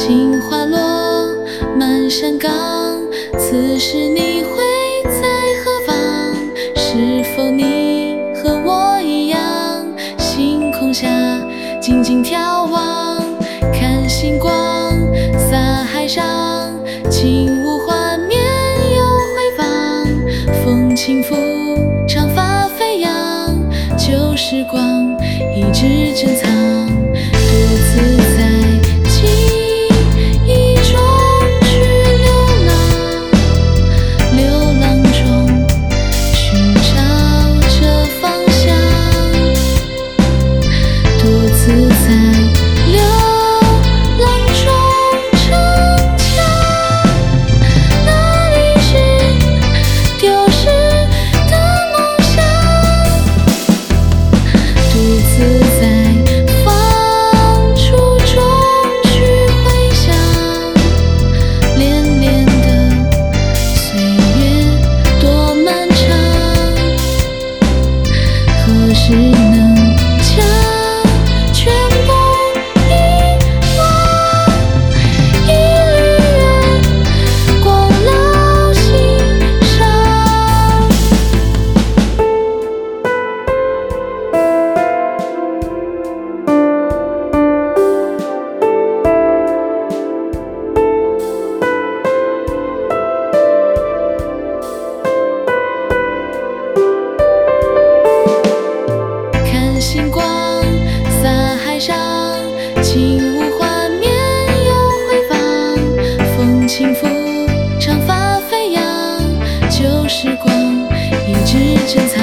杏花落满山岗，此时你会在何方？是否你和我一样，星空下静静眺望，看星光洒海上，轻舞画面又回放，风轻拂长发飞扬，旧时光一直珍藏，独自在记忆中去流浪，流浪中寻找着方向，独自在流浪中逞强，哪里是丢失的梦想？独自在放逐中去回想，恋恋的岁月多漫长，何时能将全部遗忘？一缕月光烙心上。看星光洒海上，轻舞画面又回放，风轻拂长发飞扬，旧时光一直珍藏。